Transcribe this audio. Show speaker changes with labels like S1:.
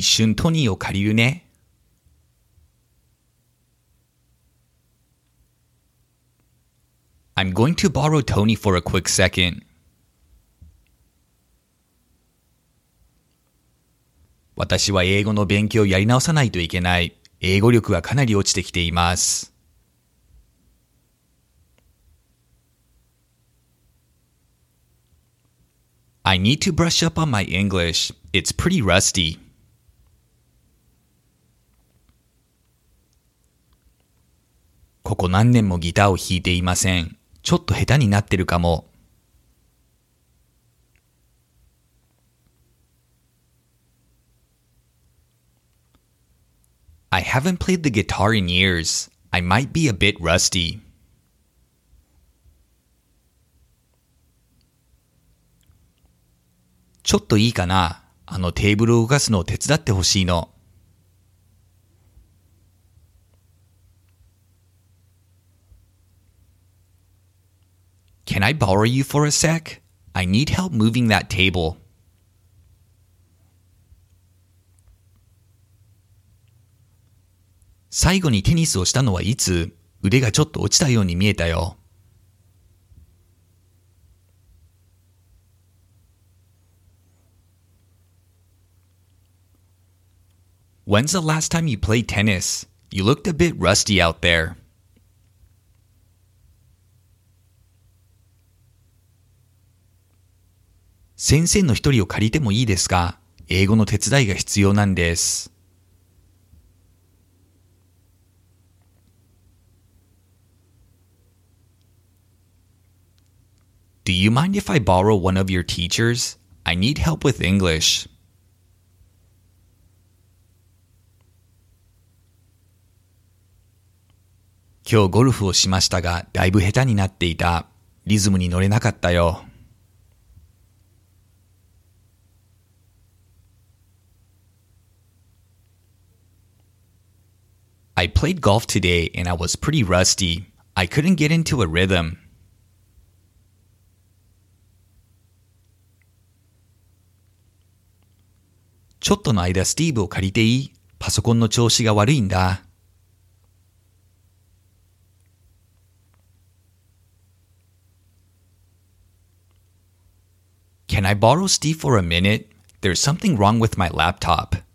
S1: 一瞬トニーを借りるね。I'm going to borrow Tony for a quick second. 私は英語の勉強をやり直さないといけない。英語力がかなり落ちてきています。I need to brush up on my English. It's pretty rusty. ここ何年もギターを弾いていません。ちょっと下手になってるかも。I haven't played the guitar in years. I might be a bit rusty. ちょっといいかな？あのテーブルを動かすのを手伝ってほしいの。Can I borrow you for a sec? I need help moving that table. 最後にテニスをしたのはいつ？腕がちょっと落ちたように見えたよ。When's the last time you played tennis? You looked a bit rusty out there. 先生の一人を借りてもいいですか？英語の手伝いが必要なんです。Do you mind if I borrow one of your teachers? I need help with English. 今日ゴルフをしましたが、だいぶ下手になっていた。リズムに乗れなかったよ。I played golf today and I was pretty rusty. I couldn't get into a rhythm. ちょっとの間スティーブを借りていい？パソコンの調子が悪いんだ。Can I borrow Steve for a minute? There's something wrong with my laptop.